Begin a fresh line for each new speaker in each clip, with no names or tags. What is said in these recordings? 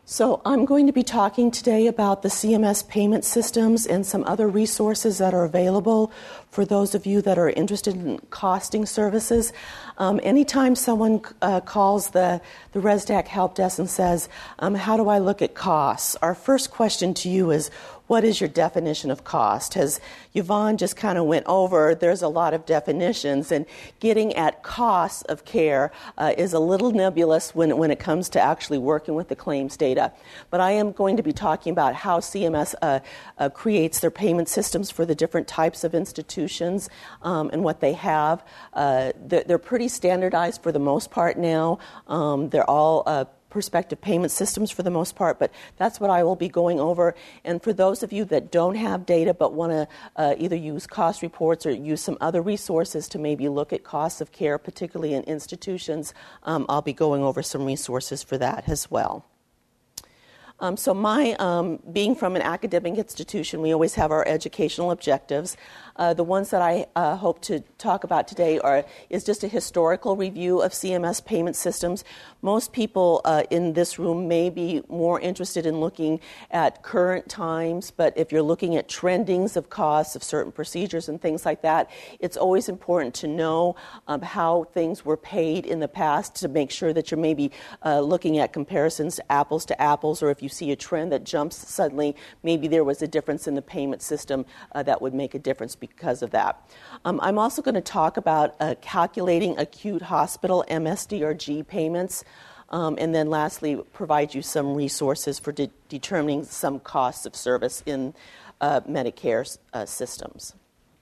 So I'm going to be talking today about the CMS payment systems and some other resources that are available for those of you that are interested in costing services. Anytime someone calls the ResDAC help desk and says, how do I look at costs? Our first question to you is, what is your definition of cost? As Yvonne just kind of went over, there's a lot of definitions, and getting at costs of care is a little nebulous when it comes to actually working with the claims data. But I am going to be talking about how CMS creates their payment systems for the different types of institutions and what they have. They're pretty standardized for the most part now. They're all prospective payment systems for the most part, but that's what I will be going over. And for those of you that don't have data but want to either use cost reports or use some other resources to maybe look at costs of care, particularly in institutions, I'll be going over some resources for that as well. So my being from an academic institution, we always have our educational objectives. The ones that I hope to talk about today is just a historical review of CMS payment systems. Most people in this room may be more interested in looking at current times, but if you're looking at trendings of costs of certain procedures and things like that, it's always important to know how things were paid in the past to make sure that you're maybe looking at comparisons to apples, or if you see a trend that jumps suddenly, maybe there was a difference in the payment system that would make a difference because of that. I'm also going to talk about calculating acute hospital MSDRG payments, and then lastly provide you some resources for determining some costs of service in Medicare systems.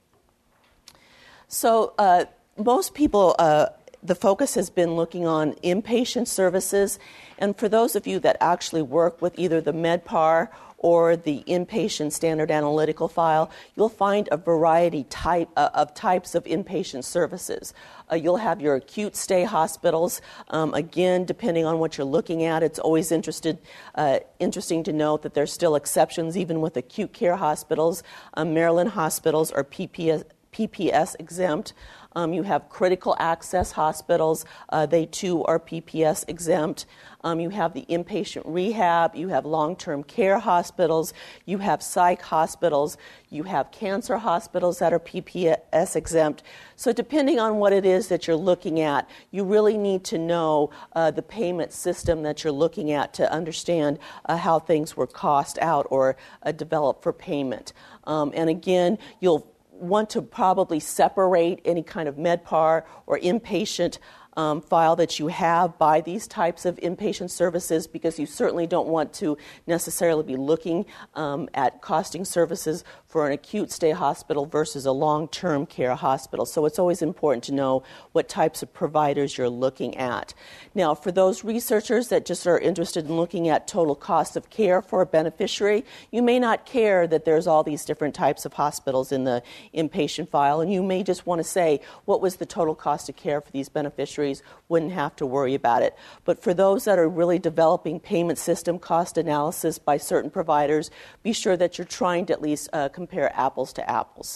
So most people, the focus has been looking on inpatient services, and for those of you that actually work with either the MedPAR or the inpatient standard analytical file, you'll find a variety of types of inpatient services. You'll have your acute stay hospitals. Again, depending on what you're looking at, it's always interesting to note that there's still exceptions even with acute care hospitals. Maryland hospitals are PPS exempt. You have critical access hospitals. They too are PPS exempt. You have the inpatient rehab. You have long-term care hospitals. You have psych hospitals. You have cancer hospitals that are PPS exempt. So depending on what it is that you're looking at, you really need to know the payment system that you're looking at to understand how things were cost out or developed for payment. And again, you'll want to probably separate any kind of MedPAR or inpatient file that you have by these types of inpatient services, because you certainly don't want to necessarily be looking at costing services for an acute stay hospital versus a long-term care hospital. So it's always important to know what types of providers you're looking at. Now, for those researchers that just are interested in looking at total cost of care for a beneficiary, you may not care that there's all these different types of hospitals in the inpatient file, and you may just want to say, what was the total cost of care for these beneficiaries? Wouldn't have to worry about it. But for those that are really developing payment system cost analysis by certain providers, be sure that you're trying to at least compare apples to apples.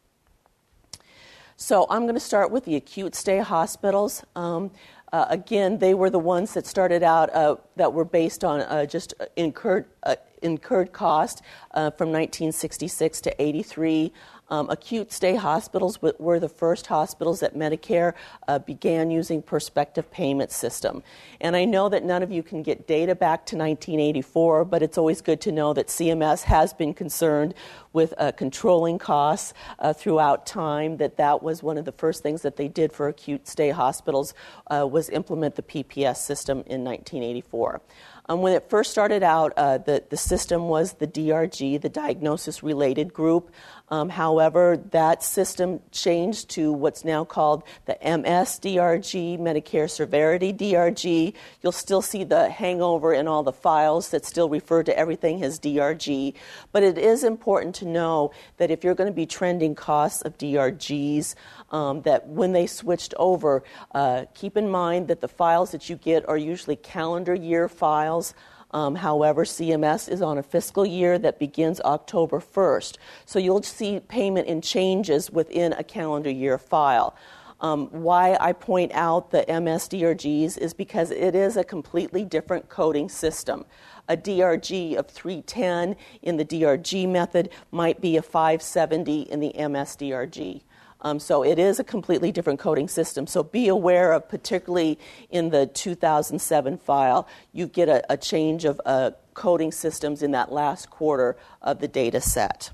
So I'm going to start with the acute stay hospitals. Again, they were the ones that started out that were based on just incurred cost from 1966 to 83. Acute stay hospitals were the first hospitals that Medicare began using prospective payment system. And I know that none of you can get data back to 1984, but it's always good to know that CMS has been concerned with controlling costs throughout time, that was one of the first things that they did for acute stay hospitals was implement the PPS system in 1984. When it first started out, the system was the DRG, the diagnosis-related group. However, that system changed to what's now called the MS-DRG, Medicare Severity DRG. You'll still see the hangover in all the files that still refer to everything as DRG. But it is important to know that if you're going to be trending costs of DRGs, that when they switched over, keep in mind that the files that you get are usually calendar year files. However, CMS is on a fiscal year that begins October 1st. So you'll see payment in changes within a calendar year file. Why I point out the MS-DRGs is because it is a completely different coding system. A DRG of 310 in the DRG method might be a 570 in the MS-DRG. So it is a completely different coding system. So be aware of, particularly in the 2007 file, you get a change of coding systems in that last quarter of the data set.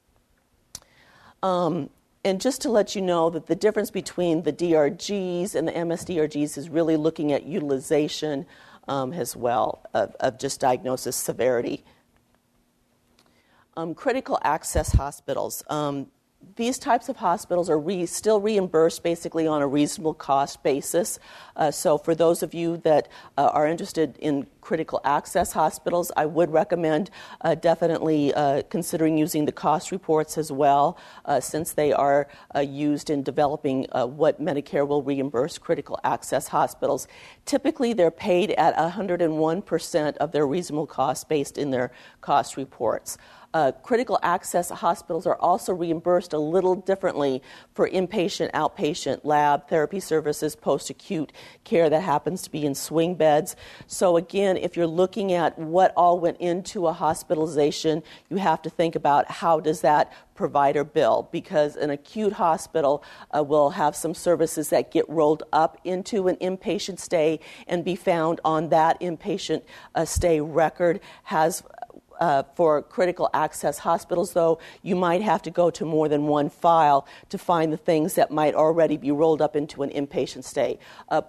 And just to let you know that the difference between the DRGs and the MS-DRGs is really looking at utilization as well of just diagnosis severity. Critical access hospitals. These types of hospitals are still reimbursed basically on a reasonable cost basis. So for those of you that are interested in critical access hospitals, I would recommend definitely considering using the cost reports as well, since they are used in developing what Medicare will reimburse critical access hospitals. Typically, they're paid at 101% of their reasonable cost based in their cost reports. Critical access hospitals are also reimbursed a little differently for inpatient, outpatient, lab, therapy services, post-acute care that happens to be in swing beds. So again, if you're looking at what all went into a hospitalization, you have to think about how does that provider bill, because an acute hospital will have some services that get rolled up into an inpatient stay and be found on that inpatient stay record. For critical access hospitals, though, you might have to go to more than one file to find the things that might already be rolled up into an inpatient stay.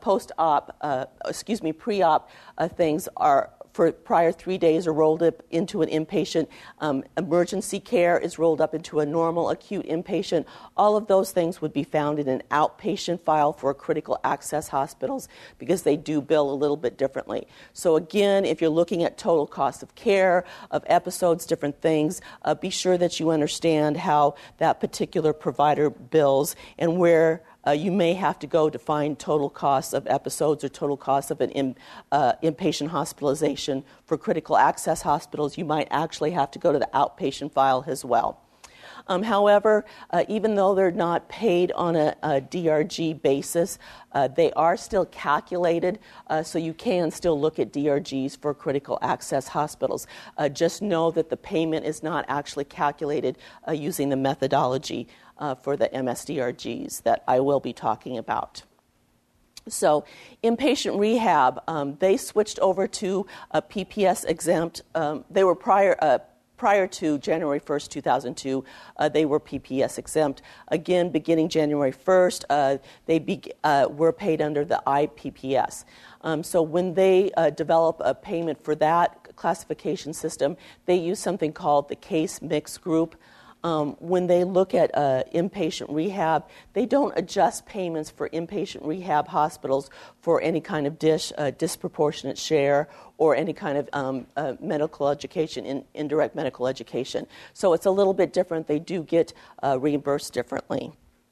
Pre-op things are for prior 3 days are rolled up into an inpatient. Emergency care is rolled up into a normal acute inpatient. All of those things would be found in an outpatient file for critical access hospitals because they do bill a little bit differently. So again, if you're looking at total cost of care, of episodes, different things, be sure that you understand how that particular provider bills and where you may have to go to find total costs of episodes or total costs of an inpatient hospitalization. For critical access hospitals, you might actually have to go to the outpatient file as well. However, even though they're not paid on a DRG basis, they are still calculated, so you can still look at DRGs for critical access hospitals. Just know that the payment is not actually calculated using the methodology for the MS-DRGs that I will be talking about. So inpatient rehab, they switched over to a PPS exempt. They were prior to January 1st, 2002, they were PPS exempt. Again, beginning January 1st, they were paid under the IPPS. So when they develop a payment for that classification system, they use something called the case mix group. When they look at inpatient rehab, they don't adjust payments for inpatient rehab hospitals for any kind of disproportionate share or any kind of medical education, indirect medical education. So it's a little bit different. They do get reimbursed differently.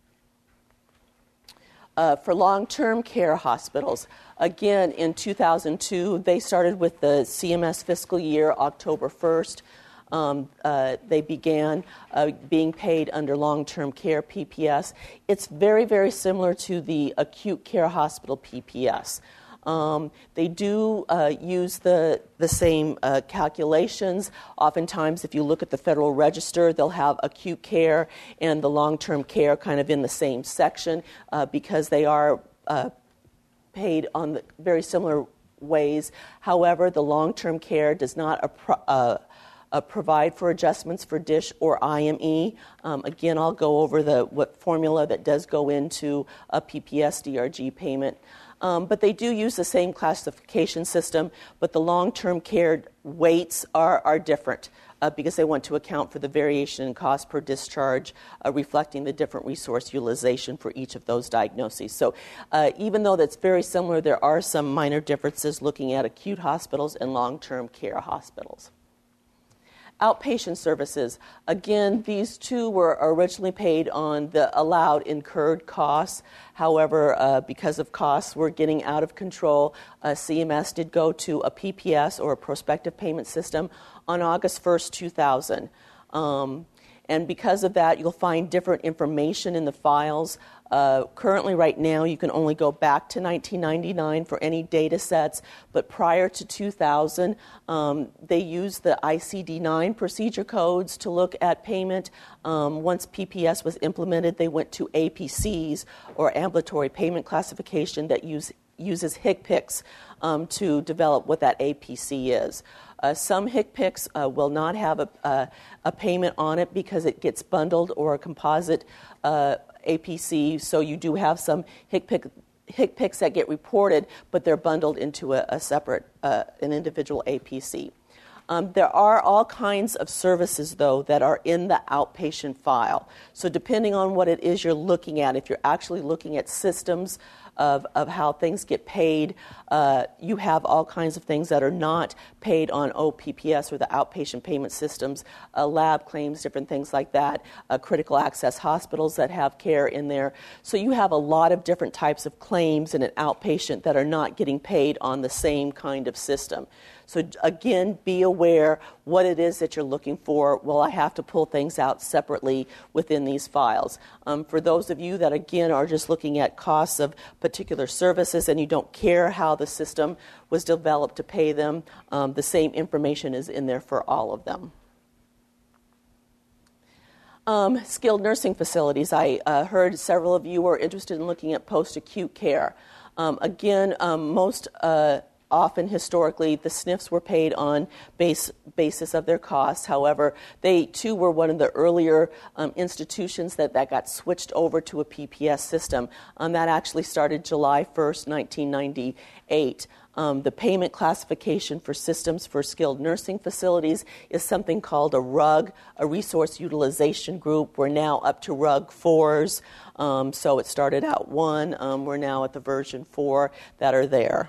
For long-term care hospitals, again, in 2002, they started with the CMS fiscal year, October 1st. They began being paid under long-term care PPS. It's very, very similar to the acute care hospital PPS. They do use the same calculations. Oftentimes, if you look at the Federal Register, they'll have acute care and the long-term care kind of in the same section because they are paid on the very similar ways. However, the long-term care does not provide for adjustments for DISH or IME. Again, I'll go over what formula that does go into a PPS DRG payment. But they do use the same classification system, but the long-term care weights are different because they want to account for the variation in cost per discharge, reflecting the different resource utilization for each of those diagnoses. So even though that's very similar, there are some minor differences looking at acute hospitals and long-term care hospitals. Outpatient services. Again, these two were originally paid on the allowed incurred costs. However, because of costs were getting out of control, CMS did go to a PPS or a prospective payment system on August 1st, 2000. And because of that, you'll find different information in the files. Currently, right now, you can only go back to 1999 for any data sets, but prior to 2000, they used the ICD-9 procedure codes to look at payment. Once PPS was implemented, they went to APCs, or ambulatory payment classification, that uses HCPCS to develop what that APC is. Some HCPCS will not have a payment on it because it gets bundled, or a composite APC, so you do have some HCPCS that get reported, but they're bundled into a separate, an individual APC. There are all kinds of services, though, that are in the outpatient file. So depending on what it is you're looking at, if you're actually looking at systems of how things get paid, you have all kinds of things that are not paid on OPPS, or the outpatient payment systems, lab claims, different things like that, critical access hospitals that have care in there. So you have a lot of different types of claims in an outpatient that are not getting paid on the same kind of system. So again, be aware what it is that you're looking for. Well, I have to pull things out separately within these files. For those of you that, again, are just looking at costs of particular services and you don't care how the system was developed to pay them, the same information is in there for all of them. Skilled nursing facilities. I heard several of you are interested in looking at post-acute care. Most often, historically, the SNFs were paid on basis of their costs. However, they, too, were one of the earlier institutions that got switched over to a PPS system. That actually started July 1st, 1998. The payment classification for systems for skilled nursing facilities is something called a RUG, a Resource Utilization Group. We're now up to RUG 4s. So it started out 1. We're now at the version 4 that are there.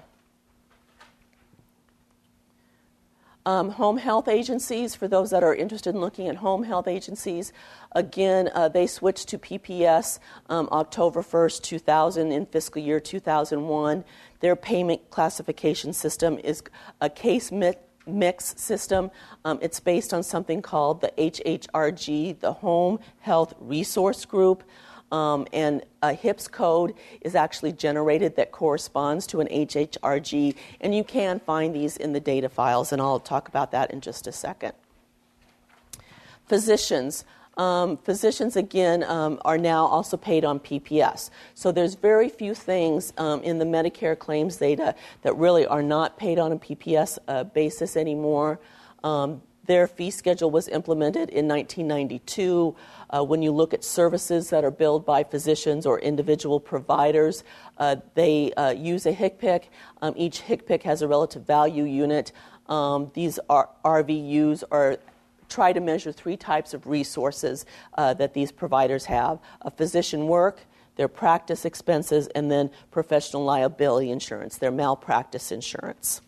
Home health agencies, for those that are interested in looking at home health agencies, again, they switched to PPS October 1st, 2000 in fiscal year 2001. Their payment classification system is a case mix system. It's based on something called the HHRG, the Home Health Resource Group. And a HIPS code is actually generated that corresponds to an HHRG, and you can find these in the data files, and I'll talk about that in just a second. Physicians. Physicians, again, are now also paid on PPS. So there's very few things in the Medicare claims data that really are not paid on a PPS basis anymore. Their fee schedule was implemented in 1992. When you look at services that are billed by physicians or individual providers, they use a HCPCS. Each HCPCS has a relative value unit. These RVUs try to measure 3 types of resources that these providers have: a physician work, their practice expenses, and then professional liability insurance, their malpractice insurance.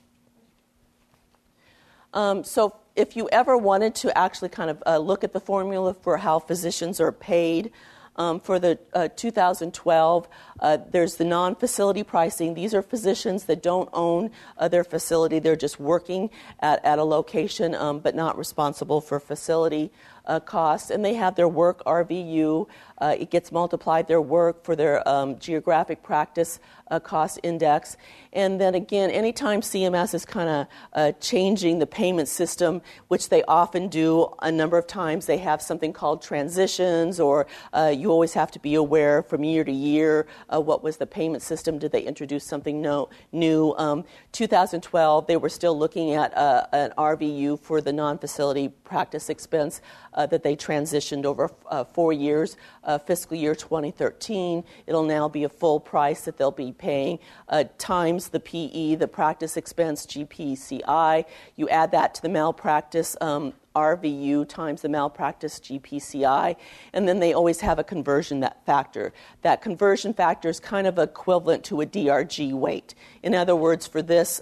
So if you ever wanted to actually kind of look at the formula for how physicians are paid, for the 2012, there's the non-facility pricing. These are physicians that don't own their facility. They're just working at a location, but not responsible for facility costs. And they have their work RVU. It gets multiplied, their work, for their geographic practice cost index. And then again, anytime CMS is kind of changing the payment system, which they often do a number of times, they have something called transitions, or you always have to be aware from year to year what was the payment system. Did they introduce something new? 2012, they were still looking at an RVU for the non-facility practice expense that they transitioned over 4 years. Fiscal year 2013, it'll now be a full price that they'll be paying times the PE, the practice expense, GPCI. You add that to the malpractice RVU times the malpractice GPCI, and then they always have a conversion factor. That conversion factor is kind of equivalent to a DRG weight. In other words, for this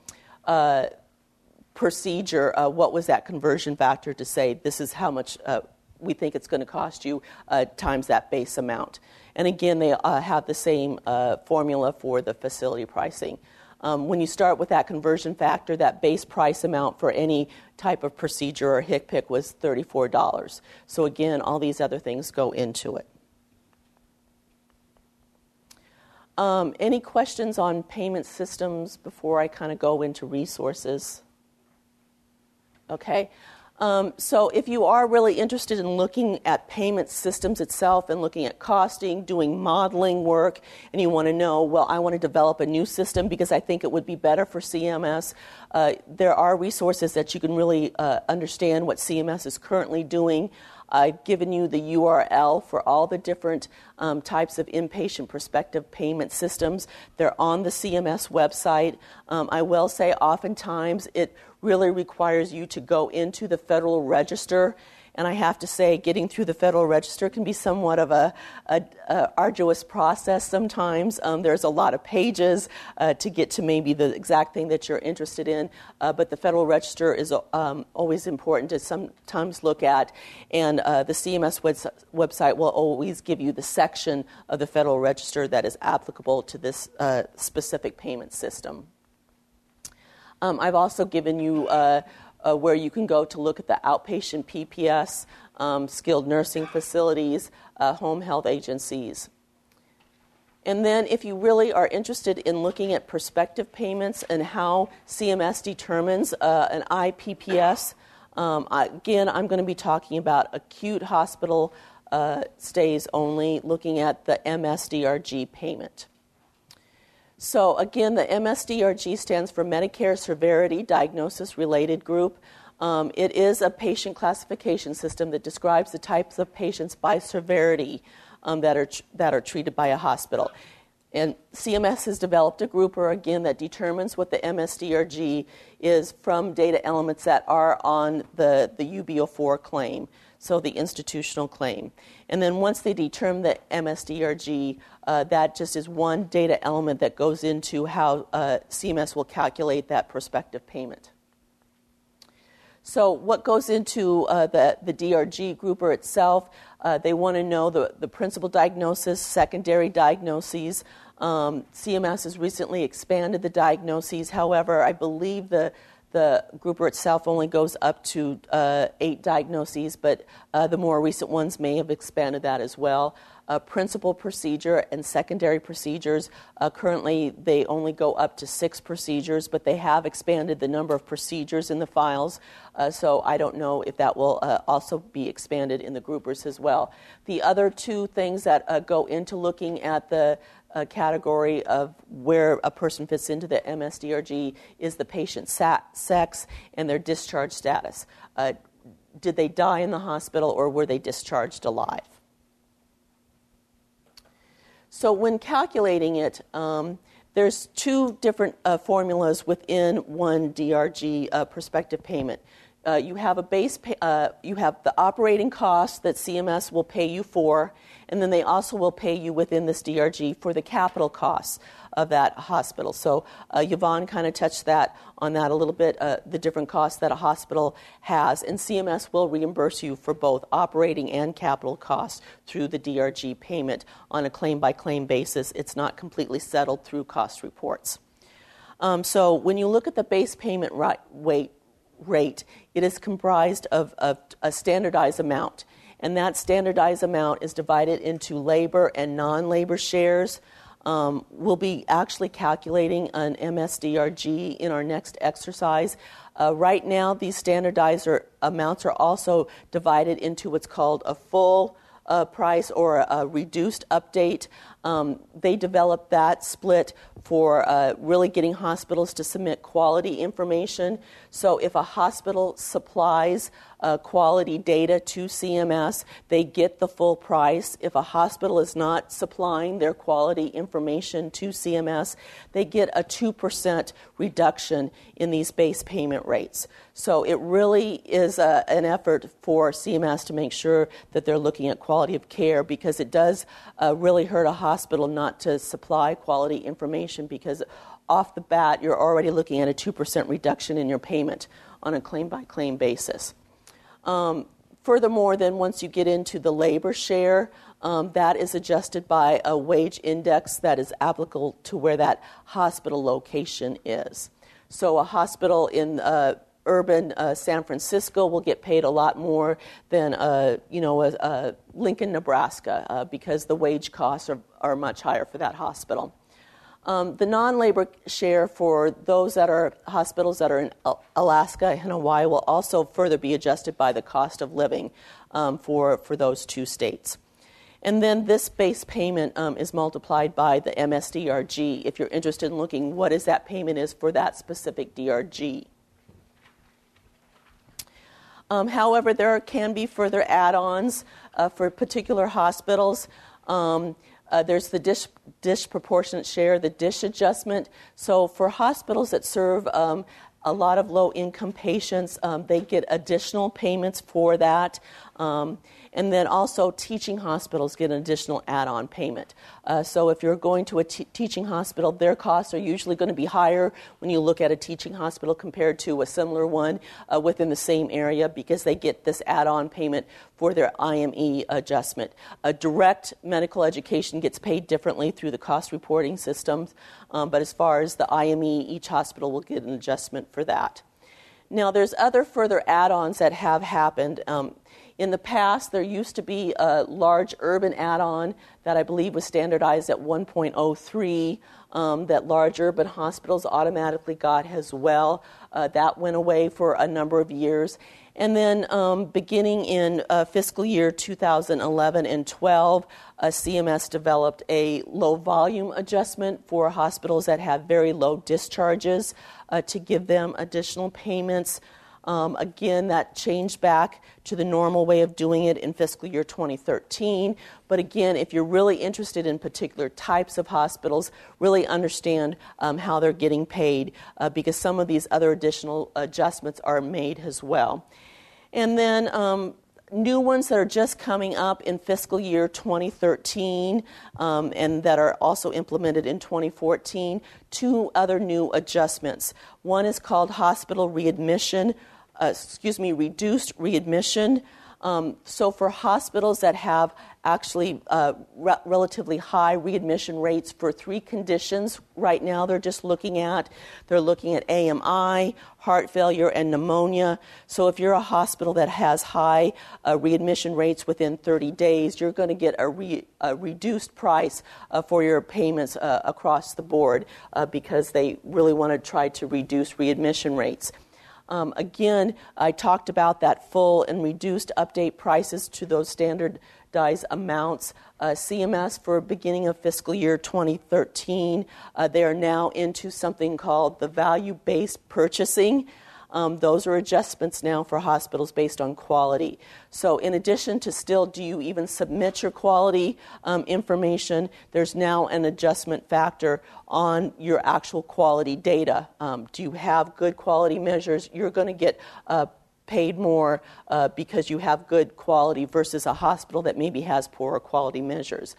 procedure, what was that conversion factor to say this is how much we think it's going to cost you times that base amount. And again, they have the same formula for the facility pricing. When you start with that conversion factor, that base price amount for any type of procedure or HCPCS was $34. So again, all these other things go into it. Any questions on payment systems before I kind of go into resources? Okay. So if you are really interested in looking at payment systems itself and looking at costing, doing modeling work, and you want to know, well, I want to develop a new system because I think it would be better for CMS, there are resources that you can really understand what CMS is currently doing. I've given you the URL for all the different types of inpatient prospective payment systems. They're on the CMS website. I will say oftentimes it really requires you to go into the Federal Register. And I have to say, getting through the Federal Register can be somewhat of a arduous process sometimes. There's a lot of pages to get to maybe the exact thing that you're interested in, but the Federal Register is always important to sometimes look at, and the CMS website will always give you the section of the Federal Register that is applicable to this specific payment system. I've also given you where you can go to look at the outpatient PPS, skilled nursing facilities, home health agencies. And then if you really are interested in looking at prospective payments and how CMS determines an IPPS, again, I'm going to be talking about acute hospital stays only, looking at the MSDRG payment. So again, the MSDRG stands for Medicare Severity Diagnosis Related Group. It is a patient classification system that describes the types of patients by severity that are treated by a hospital. And CMS has developed a grouper, again, that determines what the MSDRG is from data elements that are on the UB04 claim, so the institutional claim. And then once they determine the MSDRG, that just is one data element that goes into how CMS will calculate that prospective payment. So what goes into the DRG grouper itself? They want to know the principal diagnosis, secondary diagnoses. CMS has recently expanded the diagnoses. However, I believe the grouper itself only goes up to 8 diagnoses, but the more recent ones may have expanded that as well. Principal procedure and secondary procedures, currently they only go up to 6 procedures, but they have expanded the number of procedures in the files, so I don't know if that will also be expanded in the groupers as well. The other 2 things that go into looking at the category of where a person fits into the MSDRG is the patient sex and their discharge status. Did they die in the hospital or were they discharged alive? So when calculating it, there's 2 different formulas within one DRG prospective payment. You have you have the operating costs that CMS will pay you for, and then they also will pay you within this DRG for the capital costs of that hospital. So Yvonne kind of touched on that a little bit, the different costs that a hospital has, and CMS will reimburse you for both operating and capital costs through the DRG payment on a claim-by-claim basis. It's not completely settled through cost reports. So when you look at the base payment rate, it is comprised of a standardized amount, and that standardized amount is divided into labor and non-labor shares. We'll be actually calculating an MSDRG in our next exercise. Right now, these standardized amounts are also divided into what's called a full price or a reduced update. They developed that split for really getting hospitals to submit quality information. So if a hospital supplies quality data to CMS, they get the full price. If a hospital is not supplying their quality information to CMS, they get a 2% reduction in these base payment rates. So it really is an effort for CMS to make sure that they're looking at quality of care, because it does really hurt a hospital not to supply quality information, because off the bat you're already looking at a 2% reduction in your payment on a claim-by-claim basis. Furthermore, then once you get into the labor share, that is adjusted by a wage index that is applicable to where that hospital location is. So a hospital in urban San Francisco will get paid a lot more than Lincoln, Nebraska, because the wage costs are much higher for that hospital. The non-labor share for those that are hospitals that are in Alaska and Hawaii will also further be adjusted by the cost of living for those two states. And then this base payment is multiplied by the MSDRG if you're interested in looking what is that payment is for that specific DRG. However, there can be further add-ons for particular hospitals. There's the disproportionate share, the DISH adjustment. So for hospitals that serve a lot of low-income patients, they get additional payments for that. And then also teaching hospitals get an additional add-on payment. So if you're going to a teaching hospital, their costs are usually going to be higher when you look at a teaching hospital compared to a similar one within the same area because they get this add-on payment for their IME adjustment. A direct medical education gets paid differently through the cost reporting systems, but as far as the IME, each hospital will get an adjustment for that. Now, there's other further add-ons that have happened. In the past, there used to be a large urban add-on that I believe was standardized at 1.03 that large urban hospitals automatically got as well. That went away for a number of years. And then beginning in fiscal year 2011 and 12, CMS developed a low-volume adjustment for hospitals that have very low discharges to give them additional payments. Again, that changed back to the normal way of doing it in fiscal year 2013. But again, if you're really interested in particular types of hospitals, really understand how they're getting paid because some of these other additional adjustments are made as well. And then new ones that are just coming up in fiscal year 2013 and that are also implemented in 2014, two other new adjustments. One is called hospital readmission, reduced readmission. So for hospitals that have actually relatively high readmission rates for three conditions right now they're looking at AMI, heart failure, and pneumonia. So if you're a hospital that has high readmission rates within 30 days, you're going to get a reduced price for your payments across the board because they really want to try to reduce readmission rates. Again, I talked about that full and reduced update prices to those standardized amounts. CMS, for beginning of fiscal year 2013, they are now into something called the value-based purchasing. Those are adjustments now for hospitals based on quality. So in addition to still, do you even submit your quality information, there's now an adjustment factor on your actual quality data. Do you have good quality measures? You're going to get paid more because you have good quality versus a hospital that maybe has poorer quality measures.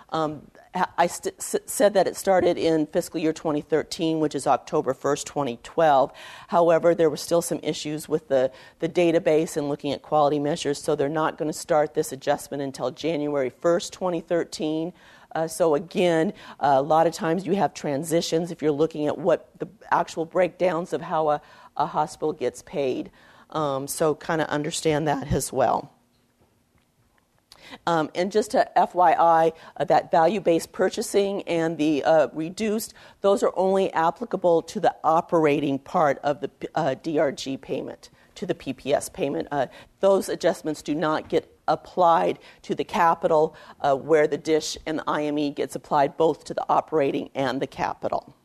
I said that it started in fiscal year 2013, which is October 1st, 2012. However, there were still some issues with the database and looking at quality measures, so they're not going to start this adjustment until January 1st, 2013. So again, a lot of times you have transitions if you're looking at what the actual breakdowns of how a hospital gets paid. So kind of understand that as well. And just to FYI, that value-based purchasing and the reduced, those are only applicable to the operating part of the DRG payment, to the PPS payment. Those adjustments do not get applied to the capital, where the DISH and the IME gets applied both to the operating and the capital.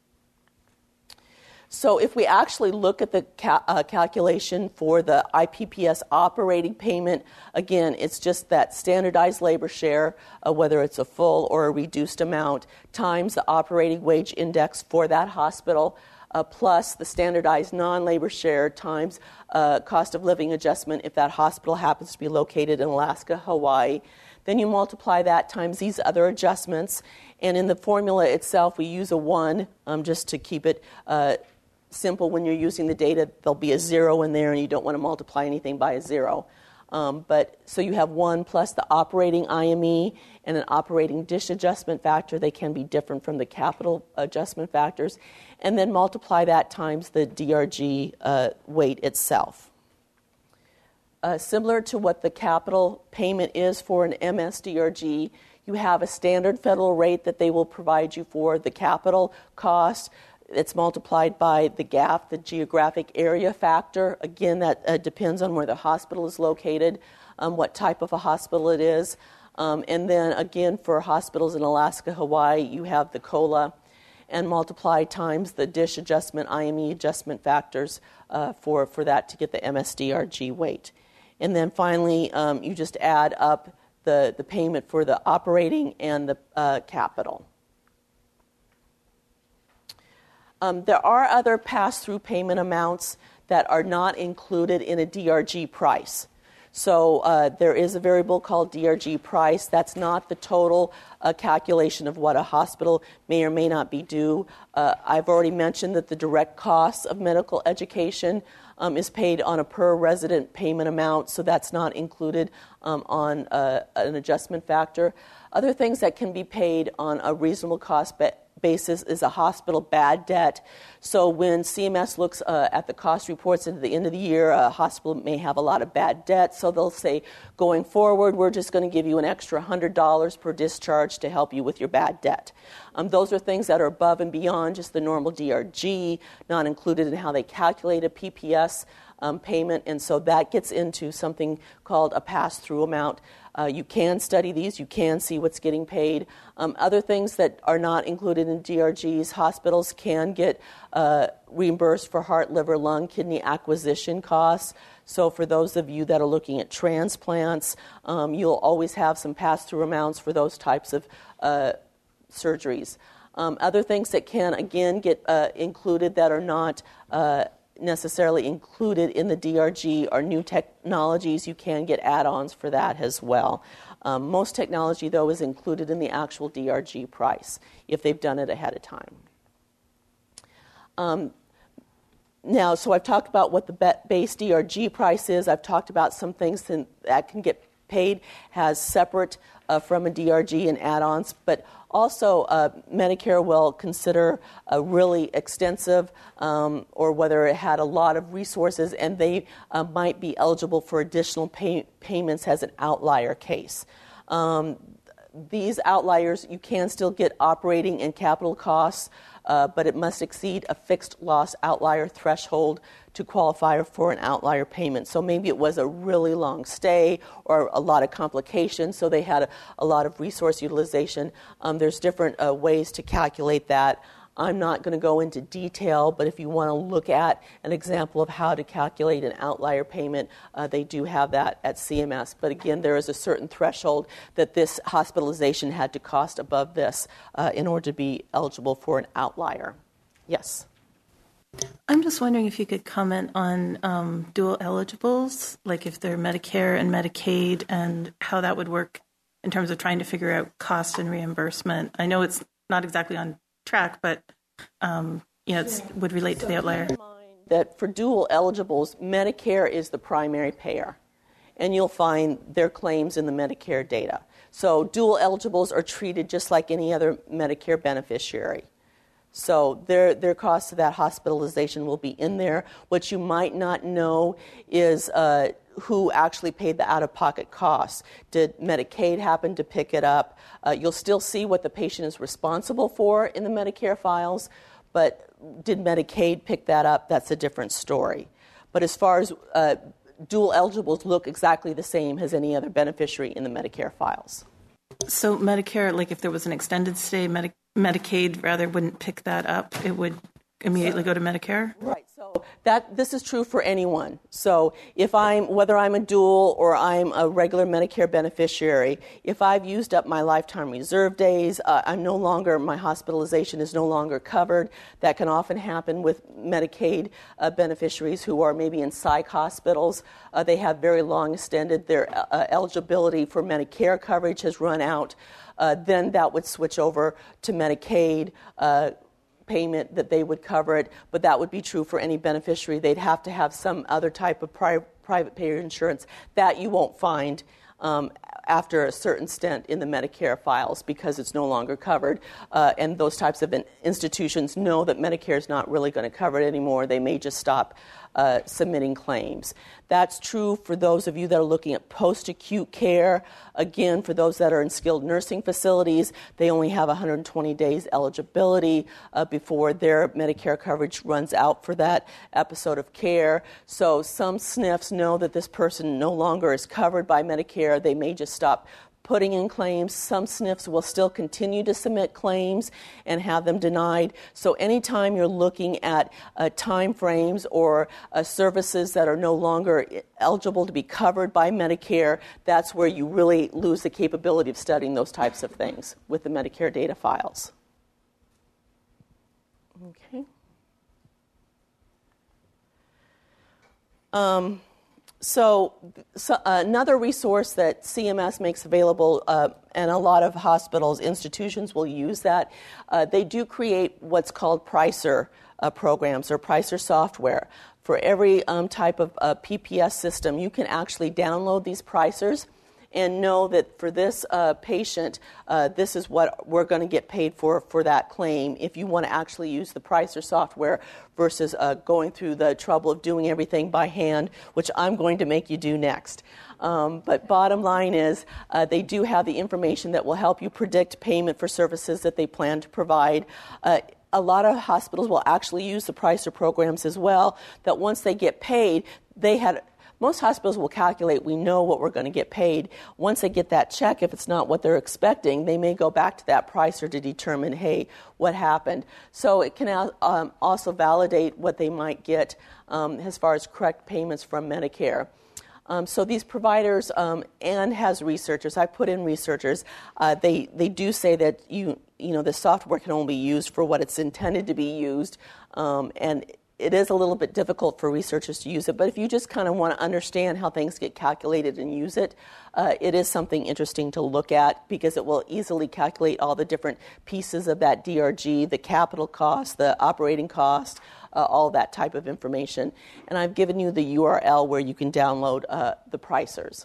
So if we actually look at the calculation for the IPPS operating payment, again, it's just that standardized labor share, whether it's a full or a reduced amount, times the operating wage index for that hospital, plus the standardized non-labor share times cost of living adjustment if that hospital happens to be located in Alaska, Hawaii. Then you multiply that times these other adjustments. And in the formula itself, we use a 1 just to keep it simple. When you're using the data, there'll be a 0 in there, and you don't want to multiply anything by a 0. But so you have one plus the operating IME and an operating dish adjustment factor. They can be different from the capital adjustment factors. And then multiply that times the DRG weight itself. Similar to what the capital payment is for an MS-DRG, you have a standard federal rate that they will provide you for the capital cost. It's multiplied by the GAF, the geographic area factor. Again, that depends on where the hospital is located, what type of a hospital it is. And then again, for hospitals in Alaska, Hawaii, you have the COLA, and multiply times the dish adjustment, IME adjustment factors for that to get the MS-DRG weight. And then finally, you just add up the payment for the operating and the capital. There are other pass-through payment amounts that are not included in a DRG price. So there is a variable called DRG price. That's not the total calculation of what a hospital may or may not be due. I've already mentioned that the direct costs of medical education is paid on a per-resident payment amount, so that's not included on an adjustment factor. Other things that can be paid on a reasonable cost basis is a hospital bad debt. So when CMS looks at the cost reports at the end of the year, a hospital may have a lot of bad debt, so they'll say, going forward, we're just going to give you an extra $100 per discharge to help you with your bad debt. Those are things that are above and beyond just the normal DRG, not included in how they calculate a PPS payment, and so that gets into something called a pass-through amount. You can study these. You can see what's getting paid. Other things that are not included in DRGs, hospitals can get reimbursed for heart, liver, lung, kidney acquisition costs. So for those of you that are looking at transplants, you'll always have some pass-through amounts for those types of surgeries. Other things that can, again, get included that are not necessarily included in the DRG are new technologies. You can get add-ons for that as well. Most technology, though, is included in the actual DRG price if they've done it ahead of time. Now, so I've talked about what the base DRG price is. I've talked about some things that can get paid as separate from a DRG and add-ons, but also Medicare will consider a really extensive or whether it had a lot of resources, and they might be eligible for additional payments as an outlier case. These outliers, you can still get operating and capital costs, but it must exceed a fixed loss outlier threshold to qualify for an outlier payment. So maybe it was a really long stay or a lot of complications, so they had a lot of resource utilization. There's different ways to calculate that. I'm not going to go into detail, but if you want to look at an example of how to calculate an outlier payment, they do have that at CMS. But again, there is a certain threshold that this hospitalization had to cost above this in order to be eligible for an outlier. Yes?
I'm just wondering if you could comment on dual eligibles, like if they're Medicare and Medicaid, and how that would work in terms of trying to figure out cost and reimbursement. I know it's not exactly on track, but it would relate to the outlier.
Keep in mind that for dual eligibles, Medicare is the primary payer, and you'll find their claims in the Medicare data. So dual eligibles are treated just like any other Medicare beneficiary. So their cost of that hospitalization will be in there. What you might not know is who actually paid the out-of-pocket costs. Did Medicaid happen to pick it up? You'll still see what the patient is responsible for in the Medicare files, but did Medicaid pick that up? That's a different story. But as far as dual eligibles look exactly the same as any other beneficiary in the Medicare files.
So Medicare, like if there was an extended stay, Medicaid rather wouldn't pick that up. It would immediately go to Medicare?
Right. So this is true for anyone. So whether I'm a dual or I'm a regular Medicare beneficiary, if I've used up my lifetime reserve days, my hospitalization is no longer covered. That can often happen with Medicaid beneficiaries who are maybe in psych hospitals. They have very long extended. Their eligibility for Medicare coverage has run out. Then that would switch over to Medicaid. payment that they would cover it, but that would be true for any beneficiary. They'd have to have some other type of private payer insurance that you won't find after a certain stint in the Medicare files because it's no longer covered. And those types of institutions know that Medicare is not really going to cover it anymore. They may just stop submitting claims. That's true for those of you that are looking at post-acute care. Again, for those that are in skilled nursing facilities, they only have 120 days eligibility before their Medicare coverage runs out for that episode of care. So some SNFs know that this person no longer is covered by Medicare. They may just stop putting in claims. Some SNFs will still continue to submit claims and have them denied. So anytime you're looking at time frames or services that are no longer eligible to be covered by Medicare, that's where you really lose the capability of studying those types of things with the Medicare data files. Okay. So another resource that CMS makes available, and a lot of hospitals, institutions will use that, they do create what's called Pricer programs or Pricer software. For every type of PPS system, you can actually download these Pricers and know that for this patient, this is what we're going to get paid for that claim if you want to actually use the Pricer software versus going through the trouble of doing everything by hand, which I'm going to make you do next. But bottom line is they do have the information that will help you predict payment for services that they plan to provide. A lot of hospitals will actually use the Pricer programs as well, that once they get paid, most hospitals will calculate, we know what we're going to get paid. Once they get that check, if it's not what they're expecting, they may go back to that Pricer to determine, hey, what happened? So it can also validate what they might get as far as correct payments from Medicare. So these providers and has researchers, I put in researchers, they do say that the software can only be used for what it's intended to be used, and it is a little bit difficult for researchers to use it, but if you just kind of want to understand how things get calculated and use it, it is something interesting to look at because it will easily calculate all the different pieces of that DRG, the capital cost, the operating cost, all that type of information. And I've given you the URL where you can download the Pricers.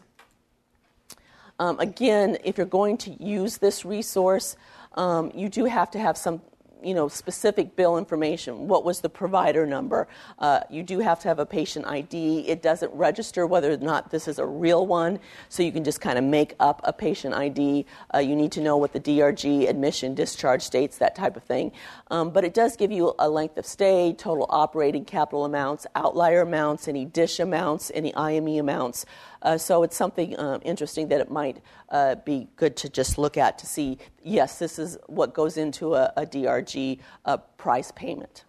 Again, if you're going to use this resource, you do have to have some specific bill information. What was the provider number? You do have to have a patient ID. It doesn't register whether or not this is a real one, so you can just kind of make up a patient ID. You need to know what the DRG, admission, discharge dates, that type of thing. But it does give you a length of stay, total operating capital amounts, outlier amounts, any DISH amounts, any IME amounts. So it's something interesting that it might be good to just look at to see, yes, this is what goes into a DRG price payment.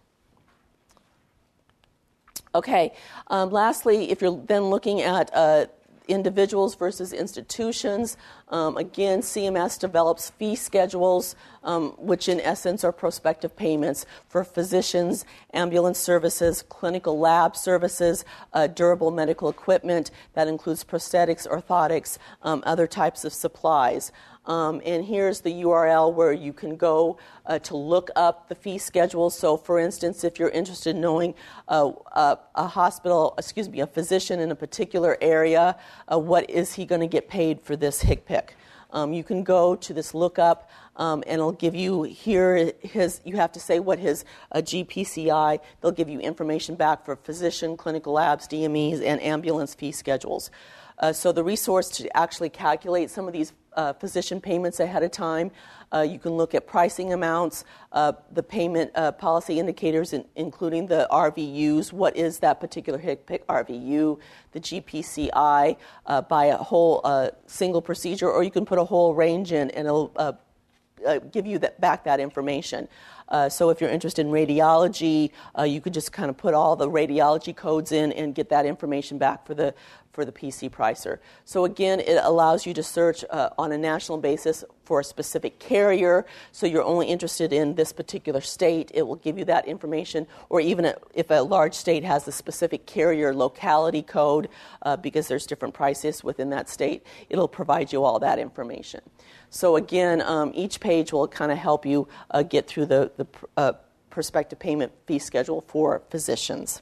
Okay, lastly, if you're then looking at individuals versus institutions, again, CMS develops fee schedules, which in essence are prospective payments for physicians, ambulance services, clinical lab services, durable medical equipment. That includes prosthetics, orthotics, other types of supplies. And here's the URL where you can go to look up the fee schedule. So, for instance, if you're interested in knowing a physician in a particular area, what is he going to get paid for this HCPCS? You can go to this lookup, and it'll give you you have to say what his GPCI, they'll give you information back for physician, clinical labs, DMEs, and ambulance fee schedules. So the resource to actually calculate some of these physician payments ahead of time, you can look at pricing amounts, the payment policy indicators, including the RVUs. What is that particular HCPCS RVU? The GPCI by a whole single procedure, or you can put a whole range in, and it'll give you that information. So if you're interested in radiology, you could just kind of put all the radiology codes in and get that information back for the PC Pricer. So again, it allows you to search on a national basis for a specific carrier. So you're only interested in this particular state, it will give you that information. Or even if a large state has a specific carrier locality code, because there's different prices within that state, it'll provide you all that information. So again, each page will kind of help you get through the prospective payment fee schedule for physicians.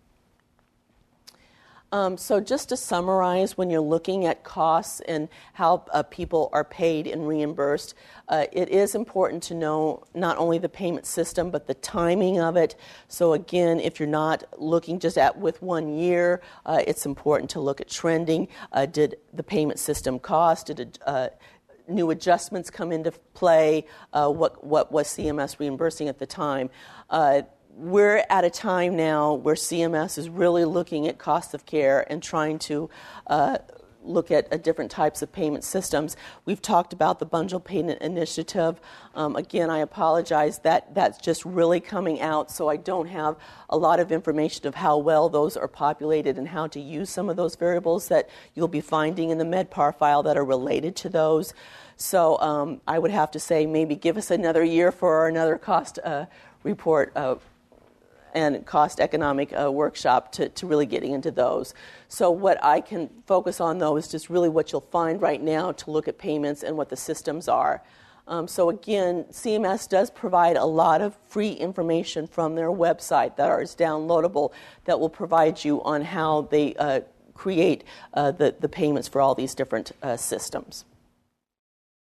So just to summarize, when you're looking at costs and how people are paid and reimbursed, it is important to know not only the payment system, but the timing of it. So again, if you're not looking just at with 1 year, it's important to look at trending. Did the payment system cost? Did new adjustments come into play? What was CMS reimbursing at the time? We're at a time now where CMS is really looking at cost of care and trying to look at different types of payment systems. We've talked about the Bundle Payment Initiative. Again, I apologize that that's just really coming out, so I don't have a lot of information of how well those are populated and how to use some of those variables that you'll be finding in the MedPAR file that are related to those. So I would have to say maybe give us another year for another cost report and cost economic workshop to really getting into those. So what I can focus on, though, is just really what you'll find right now to look at payments and what the systems are. So again, CMS does provide a lot of free information from their website that is downloadable that will provide you on how they create the payments for all these different systems.